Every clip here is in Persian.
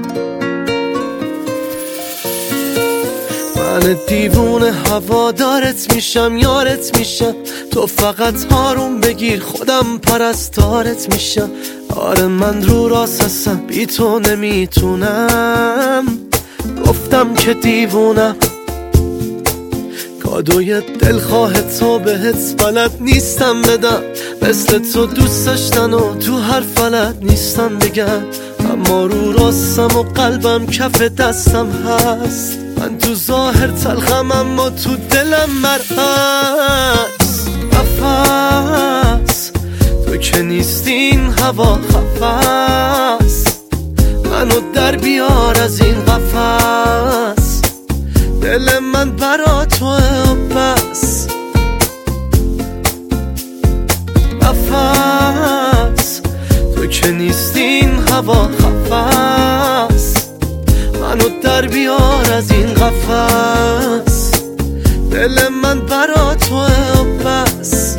من دیوونه هوادارت میشم، یارت میشم، تو فقط هارون بگیر خودم پرستارت میشم. آره من رو راست هستم، بی تو نمیتونم، گفتم که دیوونم. کادوی دلخواه تو بهت بلد نیستم بدم، مثل تو دوست داشتن و تو هر فلد نیستم بگم. اما رو راستم و قلبم کف دستم هست، من تو ظاهر تلخم اما تو دلم مرهست. نفس تو که نیستی این هوا خفست، منو در بیار از این قفس. دل من برا توه و بس. نفس تو که نیستی این هوا خفست، منو در بیار از این قفس. دل من برا توه و بس.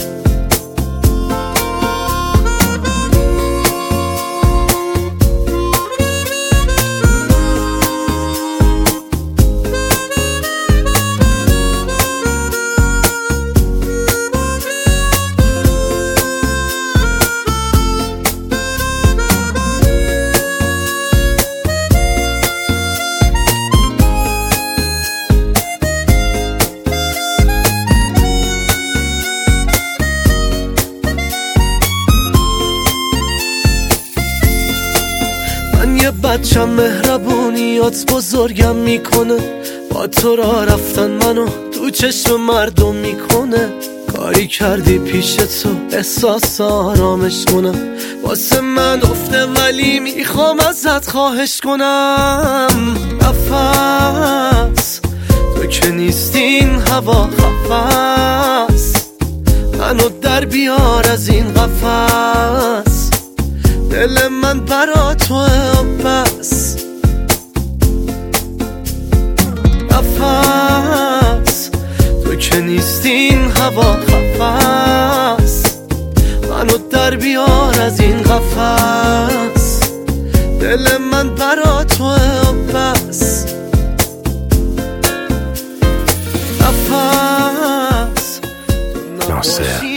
یه بچم مهربونیات بزرگم میکنه، با تو را رفتن منو تو چشم مردم میکنه. کاری کردی پیش تو احساس آرامش کنم، واسه من افته ولی میخوام ازت خواهش کنم. نفس تو که نیستی این هوا خفست، منو در بیار از این قفس. دل من برا توه و بس. نفس تو که نیستی این هوا خفست، منو در بیار از این قفس. دل من برا توه و بس. نفس ناصر